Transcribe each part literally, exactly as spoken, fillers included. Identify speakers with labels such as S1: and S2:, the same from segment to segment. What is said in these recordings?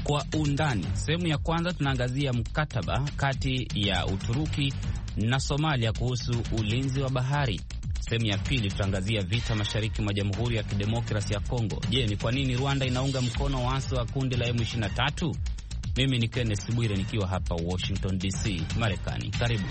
S1: Kwa undani, sehemu ya kwanza tunaangazia mkataba kati ya Uturuki na Somalia kuhusu ulinzi wa bahari. Sehemu ya pili tutaangazia vita mashariki mwa Jamhuri ya Kidemokrasia ya Kongo. Je, ni kwa nini Rwanda inaunga mkono waasi wa kundi la M ishirini na tatu? Mimi ni Kenneth Bwire nikiwa hapa Washington D C, Marekani. Karibu.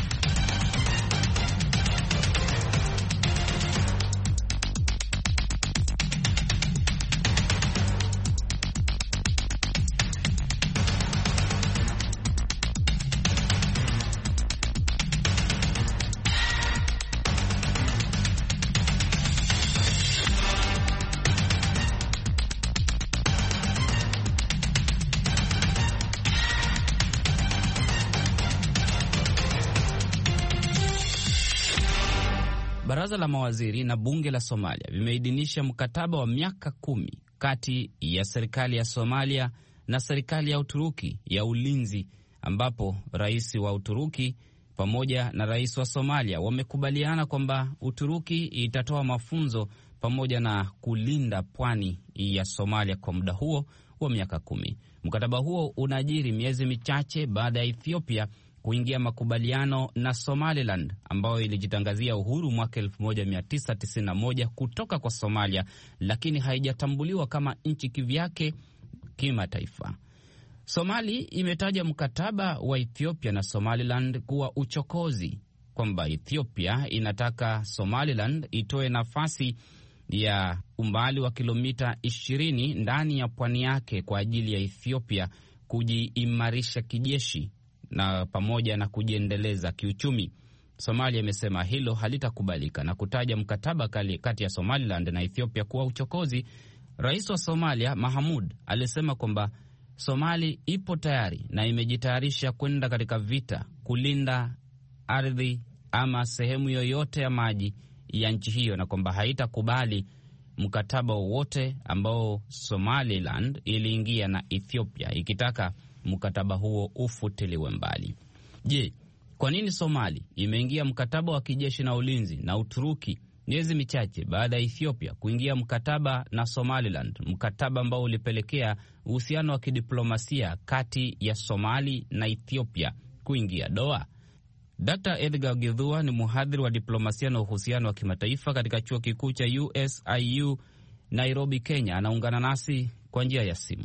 S1: Baraza la mawaziri na bunge la Somalia vimeidhinisha mkataba wa miaka kumi kati ya serikali ya Somalia na serikali ya Uturuki ya ulinzi, ambapo rais wa Uturuki pamoja na rais wa Somalia wamekubaliana kwamba Uturuki itatoa mafunzo pamoja na kulinda pwani ya Somalia kwa muda huo wa miaka kumi. Mkataba huo unajiri miezi michache baada ya Ethiopia kuingia makubaliano na Somaliland ambayo ilijitangazia uhuru mwaka elfu moja mia tisa tisini na moja kutoka kwa Somalia, lakini haijatambuliwa kama nchi kivyake kimataifa. Somali imetaja mkataba wa Ethiopia na Somaliland kuwa uchokozi, kwamba Ethiopia inataka Somaliland itoe nafasi ya umbali wa kilomita ishirini ndani ya pwani yake kwa ajili ya Ethiopia kujiimarisha kijeshi na pamoja na kujiendeleza kiuchumi. Somalia imesema hilo halitakubalika na kutaja mkataba kati ya Somaliland na Ethiopia kuwa uchokozi. Rais wa Somalia Mahamud alisema kwamba Somali ipo tayari na imejitayarisha kwenda katika vita kulinda ardhi ama sehemu yoyote ya maji ya nchi hiyo, na kwamba haitakubali mkataba wowote ambao Somaliland iliingia na Ethiopia ikitaka mkataba huo ufutiliwe mbali. Je, kwa nini Somali imeingia mkataba wa kijeshi na ulinzi na Uturuki miezi michache baada ya Ethiopia kuingia mkataba na Somaliland, mkataba ambao ulipelekea uhusiano wa kidiplomasia kati ya Somali na Ethiopia kuingia doa? Doctor Edgar Githua ni mhadhiri wa diplomasia na uhusiano wa kimataifa katika chuo kikuu cha U S I U Nairobi, Kenya. Anaungana nasi kwa njia ya simu.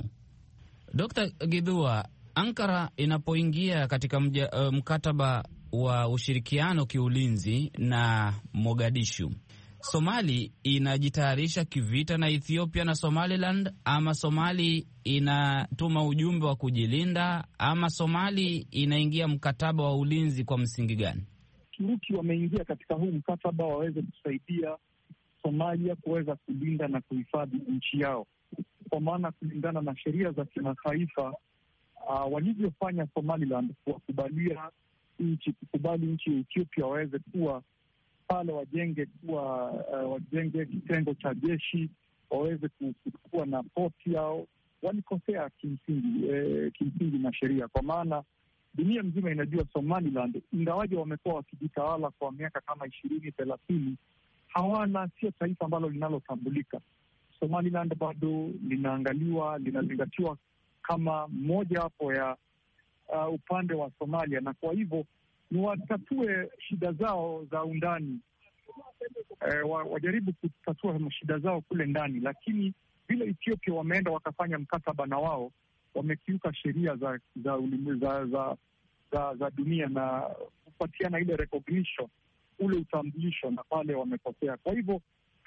S1: Doctor Githua, Ankara inapoingia katika mja, uh, mkataba wa ushirikiano kiulinzi na Mogadishu, Somali inajitayarisha kivita na Ethiopia na Somaliland, ama Somali inatuma ujumbe wa kujilinda, ama Somali inaingia mkataba wa ulinzi kwa msingi gani?
S2: Turuki wameingia katika huu mkataba waweze kusaidia Somalia kuweza kulinda na kuhifadhi nchi yao, kwa maana kulingana na sheria za kimataifa uh, walivyofanya Somaliland kuwakubalia nchi kukubali nchi ya Ethiopia waweze kuwa pale, wajenge kuwa uh, wajenge kitengo cha jeshi, waweze kuwa na poti yao, walikosea kimsingi eh, kimsingi na sheria, kwa maana dunia mzima inajua Somaliland ingawaje wamekuwa wakijitawala kwa miaka kama ishirini thelathini, hawana sio taifa ambalo linalotambulika. Somaliland bado linaangaliwa, linazingatiwa kama moja hapo ya uh, upande wa Somalia, na kwa hivyo ni watatue shida zao za undani, eh, wajaribu kutatua shida zao kule ndani. Lakini vile Ethiopia wameenda wakafanya mkataba na wao, wamekiuka sheria za za, za, za, za za dunia na kupatiana ile recognition, ule utambulisho, na pale wamekosea. Kwa hivyo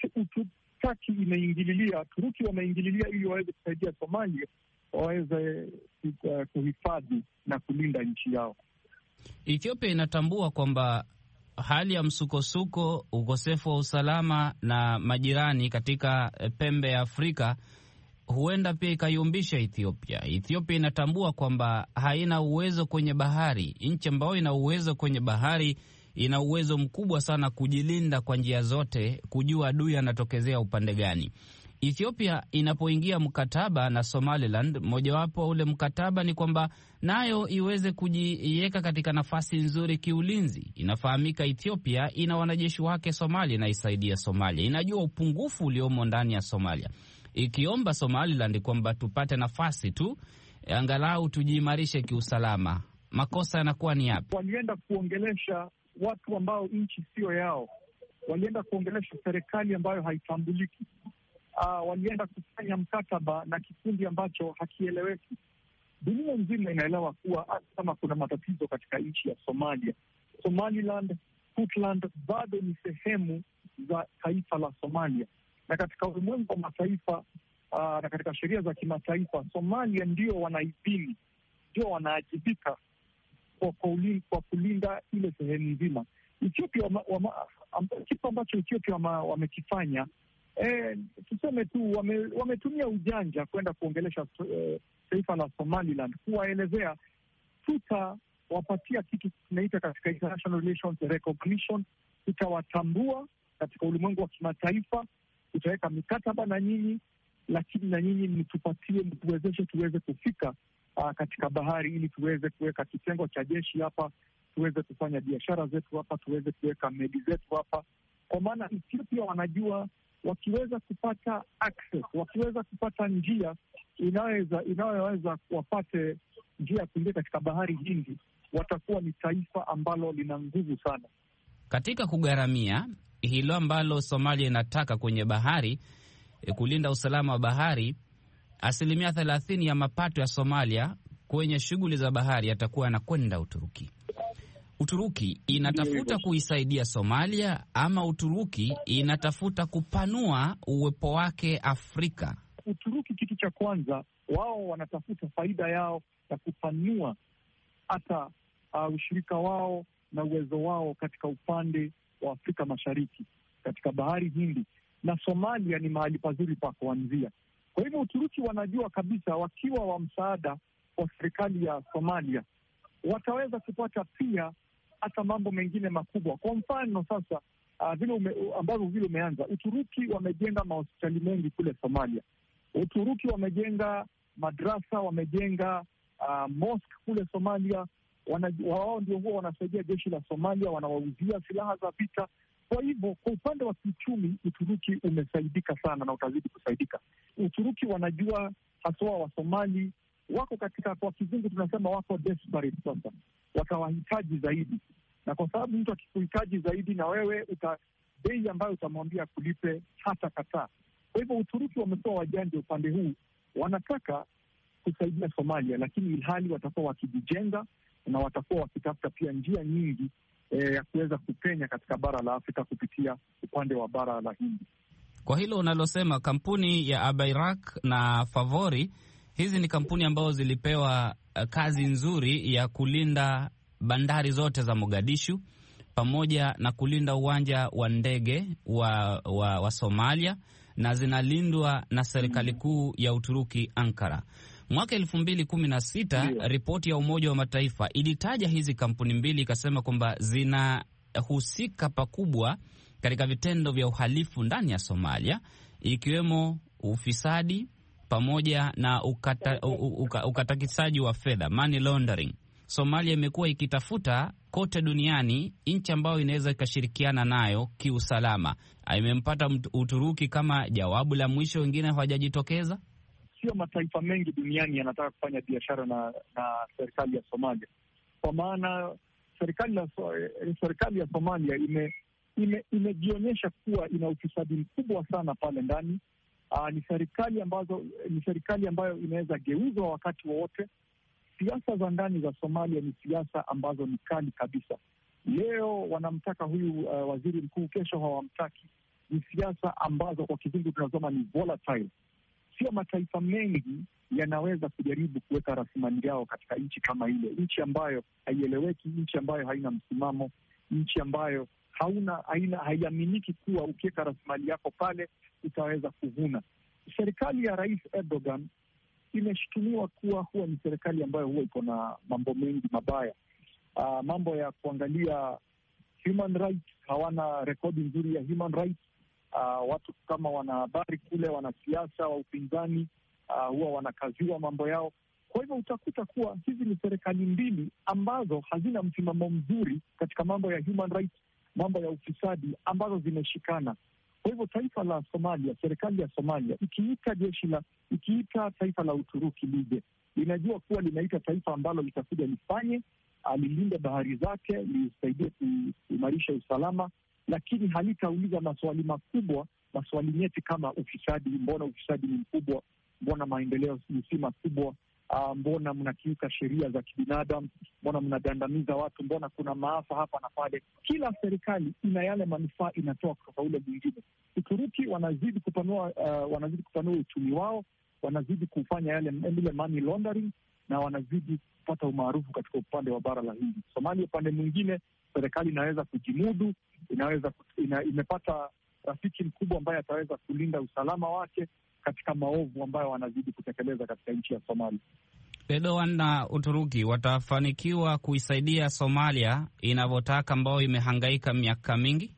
S2: Turki imeingililia, Turuki wameingililia ili waweze kusaidia Somalia waweze uh, kuhifadhi na kulinda nchi yao.
S1: Ethiopia inatambua kwamba hali ya msukosuko, ukosefu wa usalama na majirani katika pembe ya Afrika huenda pia ikayumbisha Ethiopia. Ethiopia inatambua kwamba haina uwezo kwenye bahari. Nchi ambayo ina uwezo kwenye bahari ina uwezo mkubwa sana kujilinda kwa njia zote, kujua adui anatokezea upande gani. Ethiopia inapoingia mkataba na Somaliland, mojawapo ule mkataba ni kwamba nayo iweze kujiweka katika nafasi nzuri kiulinzi. Inafahamika Ethiopia ina wanajeshi wake Somalia, inaisaidia Somalia, inajua upungufu uliomo ndani ya Somalia, ikiomba Somaliland kwamba tupate nafasi tu angalau tujiimarishe kiusalama, makosa yanakuwa ni yapi?
S2: Walienda kuongelesha watu ambao nchi sio yao, walienda kuongelesha serikali ambayo haitambuliki. Uh, walienda kufanya mkataba na kikundi ambacho hakieleweki. Dunia nzima inaelewa kuwa hata kama kuna matatizo katika nchi ya Somalia, Somaliland, Puntland bado ni sehemu za taifa la Somalia, na katika ulimwengu wa mataifa uh, na katika sheria za kimataifa, Somalia ndio wanaidhini, ndio wanaajibika kwa, kwa kulinda ile sehemu nzima. Ethiopia, kitu ambacho Ethiopia wamekifanya, eh, tuseme tu wame, wametumia ujanja kwenda kuongelesha eh, taifa la Somaliland, kuwaelezea tutawapatia kitu tunaita katika international relations recognition, tutawatambua katika ulimwengu wa kimataifa, tutaweka mikataba na nyinyi, lakini na nyinyi mtupatie, mtuwezeshe tuweze kufika uh, katika bahari, ili tuweze kuweka kitengo cha jeshi hapa, tuweze kufanya biashara zetu hapa, tuweze kuweka meli zetu hapa. Kwa maana Ethiopia wanajua wakiweza kupata access, wakiweza kupata njia inaweza inayoweza wapate njia ya kuingia katika bahari Hindi, watakuwa ni taifa ambalo lina nguvu sana
S1: katika kugharamia hilo ambalo Somalia inataka kwenye bahari, e, kulinda usalama wa bahari. Asilimia thelathini ya mapato ya Somalia kwenye shughuli za bahari yatakuwa yanakwenda Uturuki. Uturuki inatafuta kuisaidia Somalia ama Uturuki inatafuta kupanua uwepo wake Afrika?
S2: Uturuki, kitu cha kwanza, wao wanatafuta faida yao ya kupanua hata uh, ushirika wao na uwezo wao katika upande wa Afrika Mashariki, katika bahari Hindi, na Somalia ni mahali pazuri pa kuanzia. Kwa hivyo Uturuki wanajua kabisa wakiwa wa msaada wa serikali ya Somalia wataweza kupata pia hata mambo mengine makubwa. Kwa mfano sasa, uh, vile ume, ambavyo vile umeanza, Uturuki wamejenga mahospitali mengi kule Somalia. Uturuki wamejenga madrasa, wamejenga uh, mosque kule Somalia. Wao ndio huwa wanasaidia jeshi la Somalia, wanawauzia silaha za vita. Kwa hivyo kwa upande wa kiuchumi Uturuki umesaidika sana na utazidi kusaidika. Uturuki wanajua haswa wa Somali wako katika, kwa kizungu tunasema wako desperate sasa, watawahitaji zaidi, na kwa sababu mtu akikuhitaji zaidi na wewe uta bei ambayo utamwambia kulipe hata kataa. Kwa hivyo Uturuki wamekuwa wajanja upande huu, wanataka kusaidia Somalia, lakini ilhali watakuwa wakijijenga na watakuwa wakitafuta pia njia nyingi eh, ya kuweza kupenya katika bara la Afrika kupitia upande wa bara la Hindi.
S1: Kwa hilo unalosema, kampuni ya Abairak na Favori, hizi ni kampuni ambazo zilipewa kazi nzuri ya kulinda bandari zote za Mogadishu pamoja na kulinda uwanja wa ndege wa, wa, wa Somalia, na zinalindwa na serikali kuu ya Uturuki, Ankara. Mwaka elfu mbili kumi na sita yeah. Ripoti ya Umoja wa Mataifa ilitaja hizi kampuni mbili, ikasema kwamba zinahusika pakubwa katika vitendo vya uhalifu ndani ya Somalia, ikiwemo ufisadi pamoja na ukata, uka, ukatakisaji wa fedha, money laundering. Somalia imekuwa ikitafuta kote duniani nchi ambayo inaweza ikashirikiana nayo kiusalama. Imempata Uturuki kama jawabu la mwisho, wengine hawajajitokeza.
S2: Sio mataifa mengi duniani yanataka kufanya biashara na na serikali ya Somalia, kwa maana serikali ya serikali ya Somalia ime imejionyesha ime kuwa ina ufisadi mkubwa sana pale ndani. Aa, ni serikali ambazo ni serikali ambayo inaweza geuzwa wakati wowote. Siasa za ndani za Somalia ni siasa ambazo ni kali kabisa. Leo wanamtaka huyu uh, waziri mkuu, kesho hawamtaki. Ni siasa ambazo kwa kizungu tunasema ni volatile. Sio mataifa mengi yanaweza kujaribu kuweka rasilimali yao katika nchi kama ile, nchi ambayo haieleweki, nchi ambayo haina msimamo, nchi ambayo hauna haina haiaminiki kuwa ukiweka rasilimali yako pale utaweza kuvuna. Serikali ya Rais Erdogan imeshutumiwa kuwa huwa ni serikali ambayo huwa iko na mambo mengi mabaya. Uh, mambo ya kuangalia human rights, hawana rekodi nzuri ya human rights. Uh, watu kama wanahabari kule, wanasiasa wa upinzani uh, huwa wanakaziwa mambo yao. Kwa hivyo utakuta kuwa hizi ni serikali mbili ambazo hazina msimamo mzuri katika mambo ya human rights, mambo ya ufisadi, ambazo zimeshikana. Kwa hivyo taifa la Somalia, serikali ya Somalia ikiita jeshi la ikiita taifa la Uturuki lije linajua kuwa linaita taifa ambalo litakuja lifanye, alilinde bahari zake, lisaidie kuimarisha usalama, lakini halitauliza maswali makubwa, maswali nyeti kama ufisadi. Mbona ufisadi ni mkubwa? Mbona maendeleo si makubwa? Uh, mbona mnakiuka sheria za kibinadamu? Mbona mnagandamiza watu? Mbona kuna maafa hapa na pale? Kila serikali ina yale manufaa inatoa kutoka ule mwingine. Uturuki wanazidi kupanua uh, wanazidi kupanua uchumi wao, wanazidi kufanya yale ile money laundering, na wanazidi kupata umaarufu katika upande wa bara la Hindi. Somalia upande mwingine, serikali inaweza kujimudu, inaweza ina, imepata rafiki mkubwa ambaye ataweza kulinda usalama wake katika maovu ambayo wanazidi kutekeleza katika nchi ya Somalia.
S1: Erdogan na Uturuki watafanikiwa kuisaidia Somalia inavyotaka, ambayo imehangaika miaka mingi?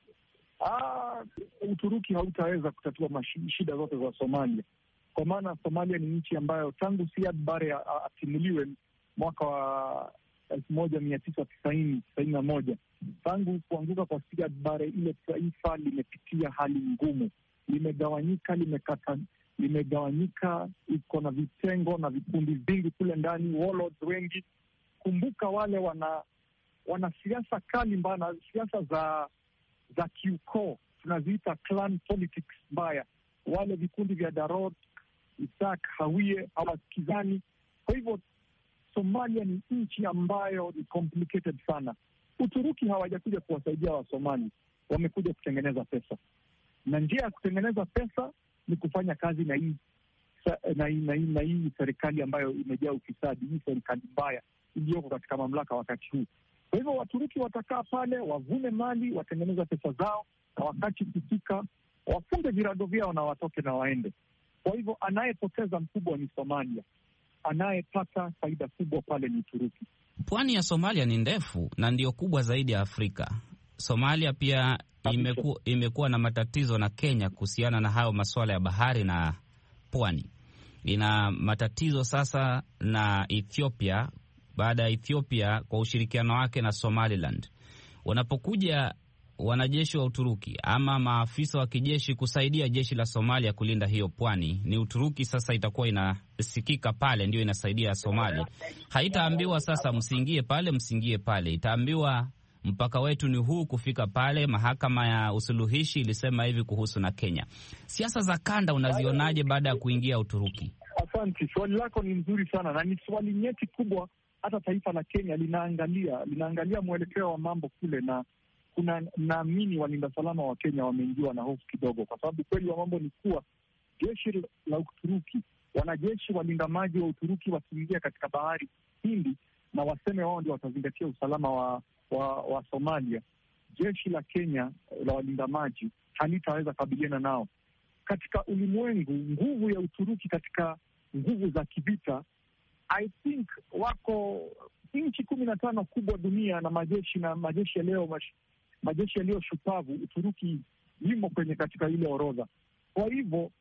S2: Ah, Uturuki hautaweza kutatua shida zote za Somalia, kwa maana Somalia ni nchi ambayo tangu Siad Barre atimuliwe mwaka wa elfu moja mia tisa tisaini tisaini na moja, tangu kuanguka kwa Siad Barre, ile taifa limepitia hali ngumu, limegawanyika, limekata limegawanyika, iko na vitengo na vikundi vingi kule ndani, warlords wengi. Kumbuka wale wana wana siasa kali mbaya, siasa za za kiukoo, tunaziita clan politics mbaya. Wale vikundi vya Darod, Isaac, Hawiye hawasikizani. Kwa hivyo Somalia ni nchi ambayo ni complicated sana. Uturuki hawajakuja kuwasaidia Wasomali, wamekuja kutengeneza pesa, na njia ya kutengeneza pesa ni kufanya kazi na hii na hii na hii na hii serikali ambayo imejaa ufisadi, hii serikali mbaya iliyoko katika mamlaka wakati huu. Kwa hivyo Waturuki watakaa pale, wavune mali, watengeneza pesa zao, na wakati ukifika wafunge virago vyao na watoke na waende. Kwa hivyo anayepoteza mkubwa ni Somalia, anayepata faida kubwa pale ni Uturuki. Pwani
S1: ya Somalia ni ndefu na ndio kubwa zaidi ya Afrika. Somalia pia imeku, imekuwa na matatizo na Kenya kuhusiana na hayo masuala ya bahari na pwani. Ina matatizo sasa na Ethiopia baada ya Ethiopia kwa ushirikiano wake na Somaliland. Wanapokuja wanajeshi wa Uturuki ama maafisa wa kijeshi kusaidia jeshi la Somalia kulinda hiyo pwani, ni Uturuki sasa itakuwa inasikika pale, ndio inasaidia Somalia. Haitaambiwa sasa msiingie pale, msiingie pale. Itaambiwa mpaka wetu ni huu kufika pale. Mahakama ya usuluhishi ilisema hivi kuhusu na Kenya. Siasa za kanda unazionaje baada ya kuingia Uturuki?
S2: Asante, swali lako ni nzuri sana na ni swali nyeti kubwa. Hata taifa la Kenya linaangalia linaangalia mwelekeo wa mambo kule, na kuna naamini walinda salama wa Kenya wameingiwa na hofu kidogo, kwa sababu kweli wa mambo ni kuwa jeshi la Uturuki, wanajeshi walinda maji wa Uturuki wakiingia katika bahari Hindi na waseme wao ndio watazingatia usalama wa, wa wa Somalia, jeshi la Kenya la walinda maji halitaweza kabiliana nao. Katika ulimwengu, nguvu ya Uturuki katika nguvu za kivita, I think wako nchi kumi na tano kubwa dunia na majeshi na majeshi ya leo mash, majeshi yaliyo shupavu. Uturuki limo kwenye katika ile orodha. Kwa hivyo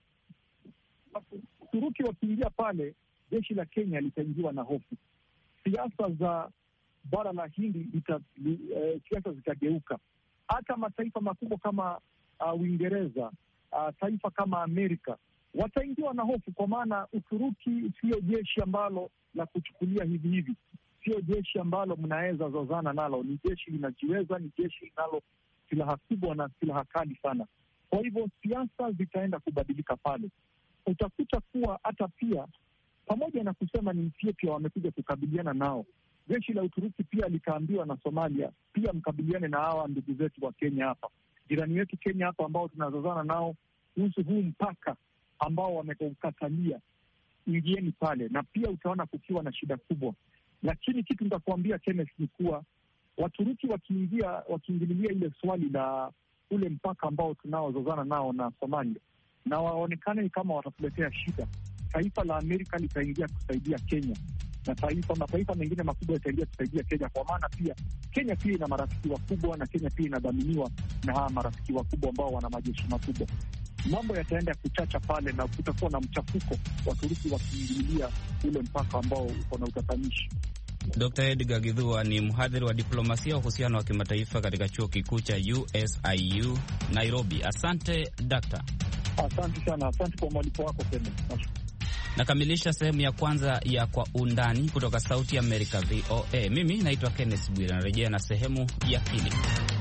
S2: Uturuki wakiingia pale, jeshi la Kenya litaingiwa na hofu. Siasa za bara la Hindi ita, li, eh, siasa zitageuka. Hata mataifa makubwa kama uh, Uingereza, uh, taifa kama Amerika wataingiwa na hofu, kwa maana Uturuki sio jeshi ambalo la kuchukulia hivi hivi, sio jeshi ambalo mnaweza zozana nalo. Ni jeshi linajiweza, ni jeshi linalo silaha kubwa na silaha kali sana. Kwa hivyo siasa zitaenda kubadilika pale. Utakuta kuwa hata pia, pamoja na kusema ni Ethiopia wamekuja kukabiliana nao, jeshi la Uturuki pia likaambiwa na Somalia, pia mkabiliane na hawa ndugu zetu wa Kenya hapa, jirani wetu Kenya hapa, ambao tunazozana nao kuhusu huu mpaka ambao wamekatalia, ingieni pale. Na pia utaona kukiwa na shida kubwa. Lakini kitu nitakuambia Kenneth ni kuwa Waturuki wakiingia wakiingililia ile swali la ule mpaka ambao tunaozozana nao na Somalia, na waonekane kama watatuletea shida, taifa la Amerika litaingia kusaidia Kenya, na taifa mataifa mengine makubwa yataingia kusaidia Kenya, kwa maana pia Kenya pia ina marafiki wakubwa, na Kenya pia inadhaminiwa na hawa marafiki wakubwa ambao wana majeshi makubwa. Mambo yataenda kuchacha pale na kutakuwa na mchafuko, Waturuki wakiingililia ule mpaka ambao uko na utatanishi.
S1: Dokta Edgar Githua ni mhadhiri wa diplomasia wa uhusiano wa kimataifa katika chuo kikuu cha U S I U Nairobi. Asante Dakta.
S2: Asante sana, asante kwa mwaliko wako tena.
S1: Nakamilisha sehemu ya kwanza ya Kwa Undani kutoka Sauti ya Amerika V O A. Mimi naitwa Kenneth Bwire, narejea na sehemu ya pili.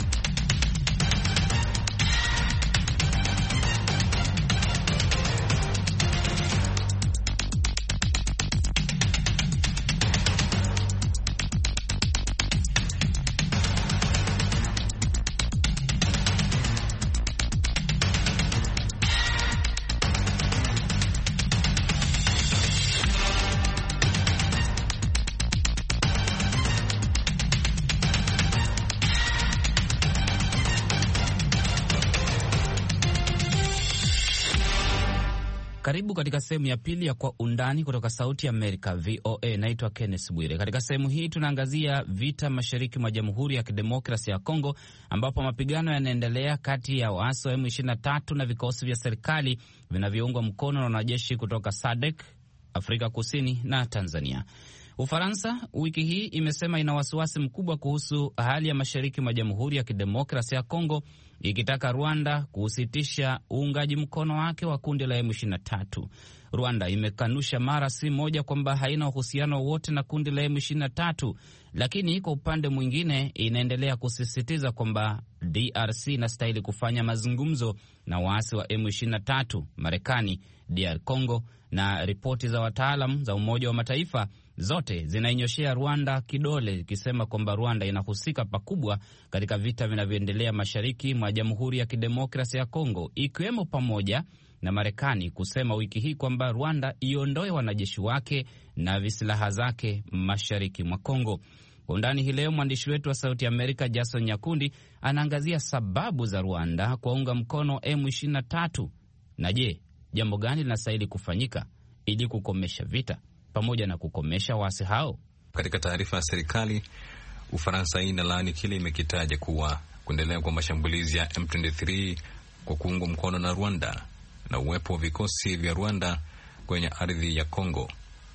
S1: Karibu katika sehemu ya pili ya Kwa Undani kutoka Sauti ya Amerika V O A. Naitwa Kenneth Bwire. Katika sehemu hii tunaangazia vita mashariki mwa Jamhuri ya Kidemokrasia ya Kongo, ambapo mapigano yanaendelea kati ya waasi wa M ishirini na tatu na vikosi vya serikali vinavyoungwa mkono na wanajeshi kutoka S A D C, Afrika Kusini na Tanzania. Ufaransa wiki hii imesema ina wasiwasi mkubwa kuhusu hali ya mashariki mwa Jamhuri ya Kidemokrasia ya Kongo, ikitaka Rwanda kusitisha uungaji mkono wake wa kundi la M ishirini na tatu. Rwanda imekanusha mara si moja kwamba haina uhusiano wote na kundi la M ishirini na tatu, lakini kwa upande mwingine inaendelea kusisitiza kwamba D R C inastahili kufanya mazungumzo na waasi wa M ishirini na tatu. Marekani, D R Congo na ripoti za wataalam za Umoja wa Mataifa zote zinainyoshea Rwanda kidole, ikisema kwamba Rwanda inahusika pakubwa katika vita vinavyoendelea mashariki mwa Jamhuri ya Kidemokrasia ya Kongo, ikiwemo pamoja na Marekani kusema wiki hii kwamba Rwanda iondoe wanajeshi wake na visilaha zake mashariki mwa Kongo. Kwa undani hii leo, mwandishi wetu wa Sauti ya Amerika Jason Nyakundi anaangazia sababu za Rwanda kuunga mkono M ishirini na tatu, na je, jambo gani linastahili kufanyika ili kukomesha vita pamoja na kukomesha waasi hao.
S3: Katika taarifa ya serikali, Ufaransa inalaani kile imekitaja kuwa kuendelea kwa mashambulizi ya M ishirini na tatu kwa kuungwa mkono na Rwanda na uwepo wa vikosi vya Rwanda kwenye ardhi ya Kongo.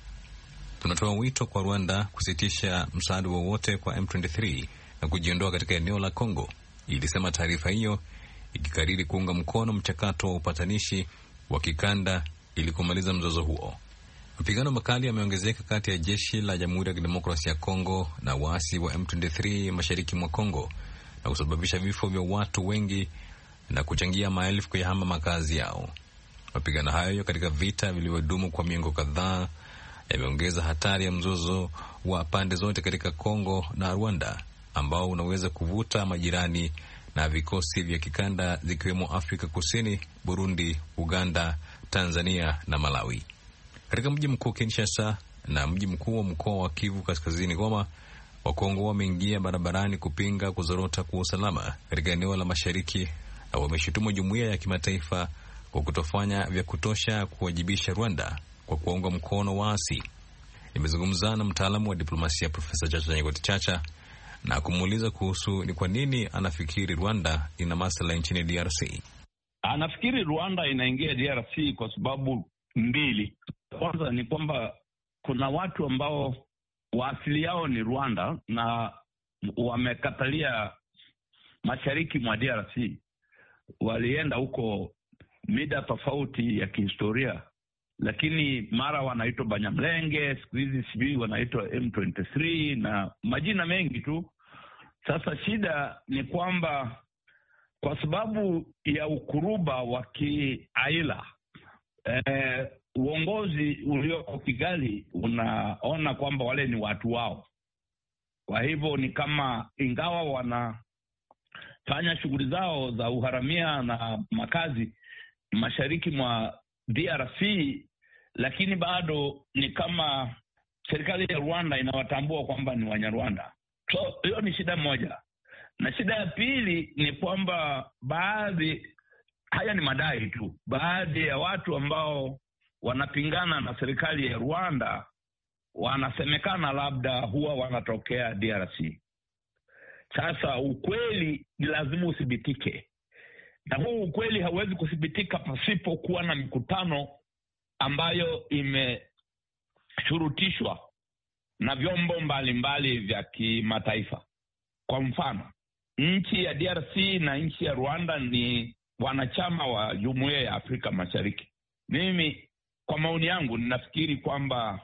S3: Tunatoa wito kwa Rwanda kusitisha msaada wowote kwa M ishirini na tatu na kujiondoa katika eneo la Kongo, ilisema taarifa hiyo, ikikariri kuunga mkono mchakato wa upatanishi wa kikanda ili kumaliza mzozo huo. Mapigano makali yameongezeka kati ya jeshi la Jamhuri ya Kidemokrasia ya Kongo na waasi wa M ishirini na tatu mashariki mwa Kongo na kusababisha vifo vya watu wengi na kuchangia maelfu kuyahama makazi yao. Mapigano hayo katika vita vilivyodumu kwa miongo kadhaa yameongeza hatari ya mzozo wa pande zote katika Kongo na Rwanda, ambao unaweza kuvuta majirani na vikosi vya kikanda zikiwemo Afrika Kusini, Burundi, Uganda, Tanzania na Malawi. Katika mji mkuu Kinshasa na mji mkuu wa mkoa wa Kivu Kaskazini Goma, Wakongo wameingia barabarani kupinga kuzorota kwa usalama katika eneo la mashariki na wameshutumu jumuiya ya kimataifa kwa kutofanya vya kutosha kuwajibisha Rwanda kwa kuunga mkono waasi. Nimezungumza na mtaalamu wa diplomasia Profesa Chacha Nyegoti Chacha na kumuuliza kuhusu ni kwa nini anafikiri Rwanda ina masuala nchini D R C.
S4: Anafikiri Rwanda inaingia D R C kwa sababu mbili. Kwanza ni kwamba kuna watu ambao waasili yao ni Rwanda na wamekatalia mashariki mwa D R C. Walienda huko mida tofauti ya kihistoria, lakini mara wanaitwa Banyamlenge, siku hizi sijui wanaitwa M ishirini na tatu na majina mengi tu. Sasa shida ni kwamba kwa sababu ya ukuruba wa kiaila, eh, uongozi ulioko Kigali unaona kwamba wale ni watu wao. Kwa hivyo ni kama ingawa wanafanya shughuli zao za uharamia na makazi mashariki mwa D R C, lakini bado ni kama serikali ya Rwanda inawatambua kwamba ni Wanyarwanda. So hiyo ni shida moja. Na shida ya pili ni kwamba baadhi, haya ni madai tu, baadhi ya watu ambao wanapingana na serikali ya Rwanda wanasemekana labda huwa wanatokea D R C. Sasa ukweli ni lazima uthibitike, na huu ukweli hauwezi kuthibitika pasipo kuwa na mikutano ambayo imeshurutishwa na vyombo mbalimbali vya kimataifa. Kwa mfano, nchi ya D R C na nchi ya Rwanda ni wanachama wa Jumuiya ya Afrika Mashariki. Mimi kwa maoni yangu, ninafikiri kwamba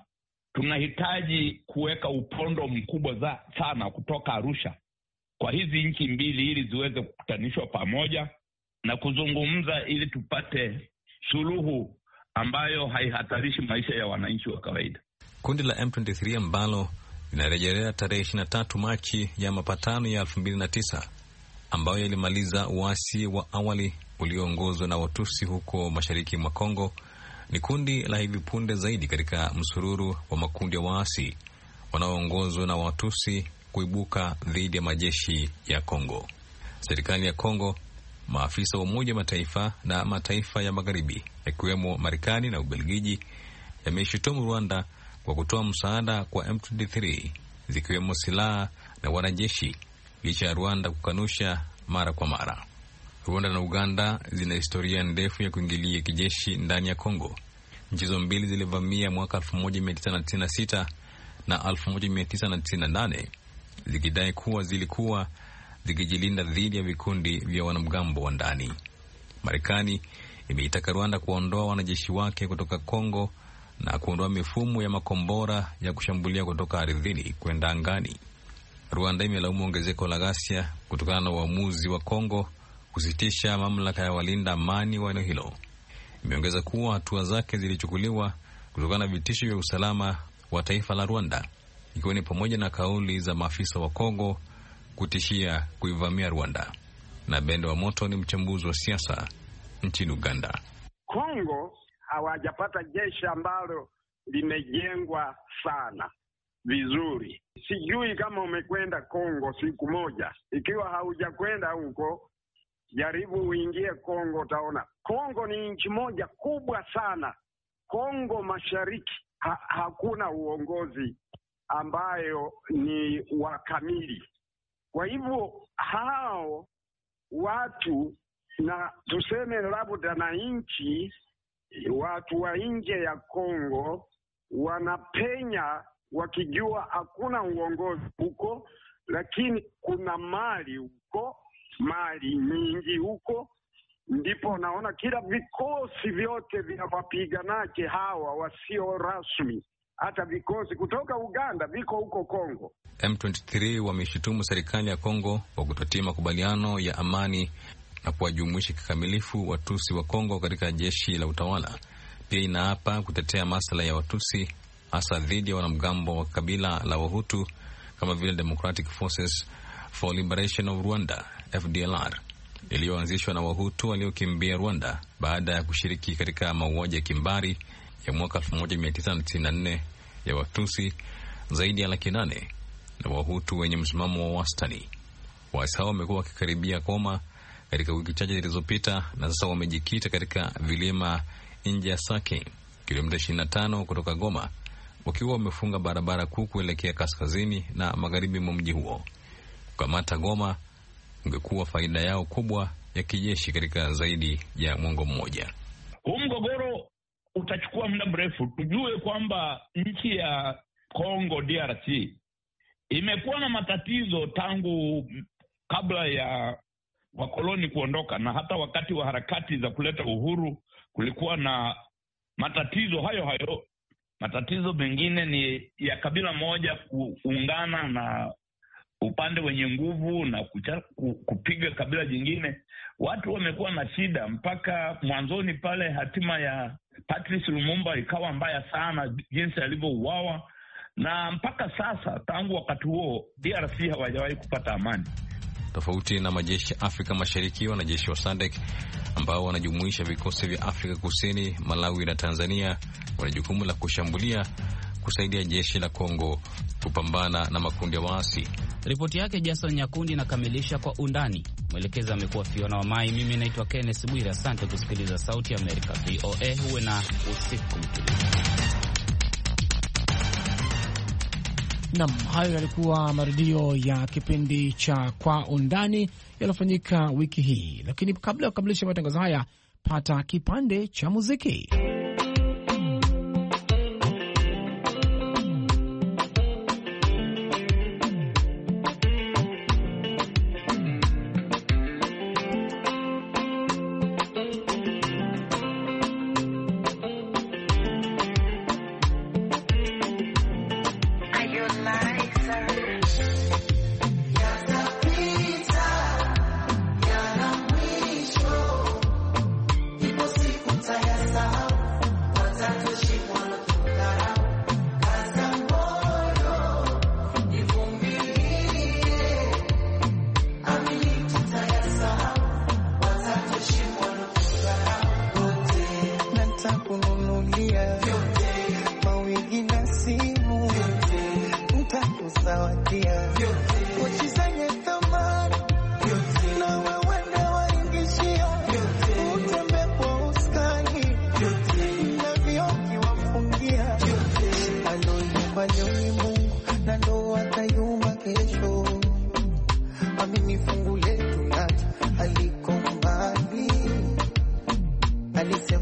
S4: tunahitaji kuweka upondo mkubwa za, sana kutoka Arusha kwa hizi nchi mbili ili ziweze kukutanishwa pamoja na kuzungumza ili tupate suluhu ambayo haihatarishi maisha ya wananchi wa kawaida.
S3: Kundi la M ishirini na tatu ambalo linarejelea tarehe ishirini na tatu Machi ya mapatano ya elfu mbili na tisa ambayo yalimaliza uasi wa awali ulioongozwa na Watusi huko mashariki mwa Kongo, ni kundi la hivi punde zaidi katika msururu wa makundi ya waasi wanaoongozwa na Watusi kuibuka dhidi ya majeshi ya Kongo. Serikali ya Kongo, maafisa wa Umoja Mataifa na mataifa ya magharibi yakiwemo Marekani na Ubelgiji yameishutumu Rwanda kwa kutoa msaada kwa M ishirini na tatu zikiwemo silaha na wanajeshi, licha ya Rwanda kukanusha mara kwa mara. Rwanda na Uganda zina historia ndefu ya kuingilia kijeshi ndani ya Kongo. Nchi hizo mbili zilivamia mwaka elfu moja mia tisa tisini na sita na elfu moja mia tisa tisini na nane zikidai kuwa zilikuwa zikijilinda dhidi ya vikundi vya wanamgambo wa ndani. Marekani imeitaka Rwanda kuondoa wanajeshi wake kutoka Kongo na kuondoa mifumo ya makombora ya kushambulia kutoka ardhini kwenda angani. Rwanda imelaumu ongezeko la ghasia kutokana na uamuzi wa Kongo kusitisha mamlaka ya walinda amani wa eneo hilo. Imeongeza kuwa hatua zake zilichukuliwa kutokana na vitisho vya usalama wa taifa la Rwanda, ikiwa ni pamoja na kauli za maafisa wa Kongo kutishia kuivamia Rwanda. Na Bende wa Moto ni mchambuzi wa siasa nchini Uganda.
S5: Kongo hawajapata jeshi ambalo limejengwa sana vizuri. Sijui kama umekwenda Kongo siku moja. Ikiwa haujakwenda huko, jaribu uingie Kongo, utaona Kongo ni nchi moja kubwa sana. Kongo Mashariki ha, hakuna uongozi ambayo ni wa kamili. Kwa hivyo hao watu, na tuseme labda na nchi, watu wa nje ya Kongo wanapenya wakijua hakuna uongozi huko, lakini kuna mali huko, mali nyingi huko. Ndipo naona kila vikosi vyote vya wapiganaji hawa wasio rasmi, hata vikosi kutoka Uganda viko huko Kongo.
S3: M ishirini na tatu wameshutumu serikali ya Kongo kwa kutotii makubaliano ya amani na kuwajumuisha kikamilifu Watusi wa Kongo katika jeshi la utawala. Pia inaapa kutetea masuala ya Watusi, hasa dhidi ya wanamgambo wa kabila la Wahutu kama vile Democratic Forces for Liberation of Rwanda F D L R, iliyoanzishwa na Wahutu waliokimbia Rwanda baada ya kushiriki katika mauaji ya kimbari ya mwaka elfu moja mia tisa tisini na nne ya Watusi zaidi ya laki nane na Wahutu wenye msimamo wa wastani. Waasi hao wamekuwa wakikaribia Goma katika wiki chache zilizopita, na sasa wamejikita katika vilima nje ya Sake, kilomita ishirini na tano kutoka Goma, wakiwa wamefunga barabara kuu kuelekea kaskazini na magharibi mwa mji huo. Kukamata Goma ungekuwa faida yao kubwa ya kijeshi katika zaidi ya mwongo mmoja.
S4: Huu mgogoro utachukua muda mrefu. Tujue kwamba nchi ya Kongo D R C imekuwa na matatizo tangu kabla ya wakoloni kuondoka, na hata wakati wa harakati za kuleta uhuru kulikuwa na matatizo hayo hayo. Matatizo mengine ni ya kabila moja kuungana na upande wenye nguvu na kucha, kupiga kabila jingine. Watu wamekuwa na shida mpaka mwanzoni pale, hatima ya Patrice Lumumba ikawa mbaya sana, jinsi alivyouawa, na mpaka sasa tangu wakati huo D R C hawajawahi kupata amani.
S3: Tofauti na majeshi ya Afrika Mashariki, wanajeshi wa S A D C ambao wanajumuisha vikosi vya Afrika Kusini, Malawi na Tanzania wana jukumu la kushambulia, kusaidia jeshi la Kongo kupambana na makundi ya waasi.
S1: Ripoti yake Jason Nyakundi inakamilisha Kwa Undani. Mwelekezi amekuwa Fiona Wamai, mimi naitwa Kenneth Bwire. Asante kusikiliza Sauti ya Amerika V O A. Huwe na usiku mtulivu.
S6: Nam, hayo yalikuwa marudio ya kipindi cha Kwa Undani yaliyofanyika wiki hii, lakini kabla ya kukamilisha matangazo haya, pata kipande cha muziki.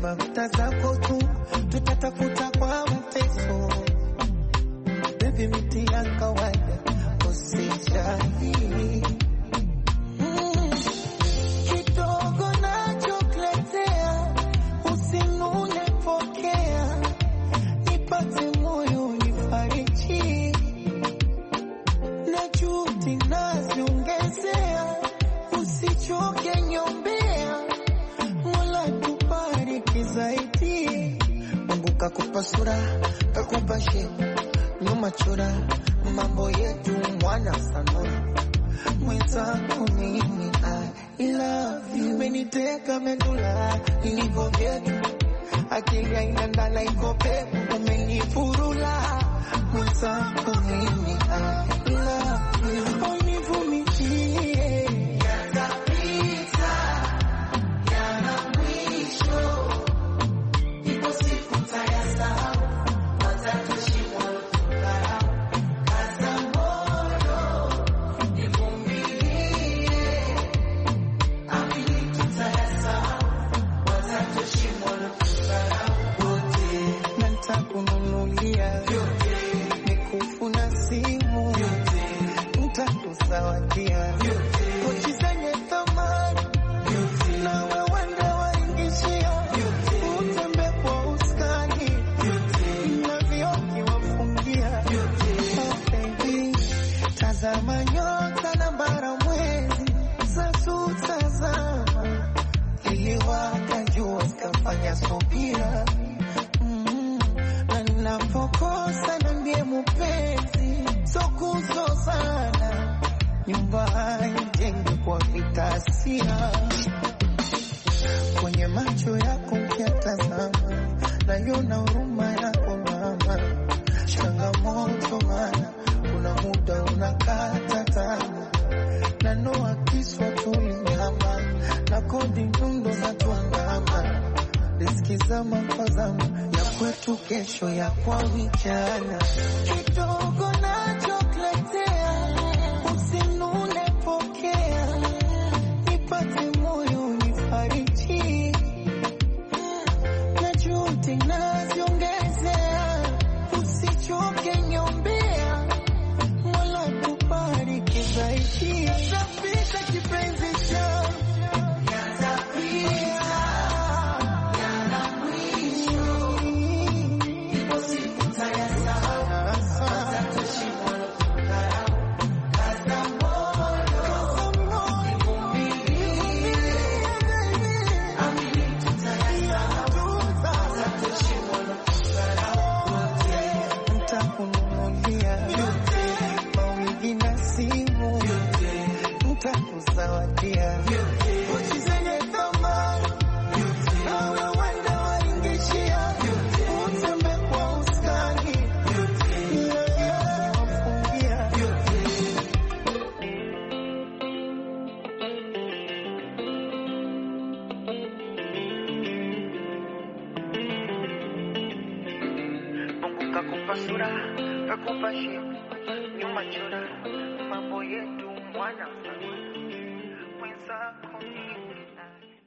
S7: sema mtazako tu tutatafuta kwa mteso. Baby miti ya kawaida usijali. Mm. Kidogo nachokuletea usinune pokea. Nipate moyo nifariji. Na juhudi naziongezea usichoke nyombea. Mola tubariki zaidi. Mungu kakupa sura, kakupa shepu, nyuma chora, mambo yetu mwana sanura. Mwenzako mimi I love you. Umeniteka medula, nilivyo vyetu. Akili haina ndala iko pepu, umenifurula. Mwenzako mimi I love you. Univumilie yatapita, yana mwisho. Ipo siku tayasahau, watatushimwa tukarau. Kaza moyo, nivumilie. Amini tutayasahau, watatushimwa tukarau. Wote na nitakununulia vyote, mikufu na simu vyote, nitakuzawadia vyote, pochi zenye thamani vyote, na wewende waingishia vyote, utembe kwa uskani vyote, na vioki wafungia vyote. Oh baby, tazama nyota na bara mwezi sasa tazama, ili wakajua sikafanya subira. Mm, na ninapokosa niambie mpenzi, so kuzozana, nyumba haijengwi kwa vitasia. Kwenye macho yako ukiyatazama, naiona huruma yako mama. Changamoto mana, kuna muda unakata tamaa. Na noa kiswa tulinyama, na kodi nundo na tuandama. Riziki zama kwa zama, ya kwetu kesho ya kwa vijana. Kidogo nachokuletea usinune pokea. Nipate moyo nifariji. Na juhudi naziongezea usichoke nyombea. Mola tubariki zaidi. Yatapita kipenzi changu, yatapita, yana mwisho. Ipo siku tayasahau, watatushimwa tukarau. Kaza moyo, nivumilie. Amini tutayasahau, watatushimwa tukarau. Wote nitakununulia vyote, mawigi na simu vyote, nitakuzawadia vyote, pochi zenye thamani vyote, na wewende waingishia vyote, utembe kwa uskani vyote, na wafungia vyote. Mungu kakupa sura, kakupa shepu, nyuma chora,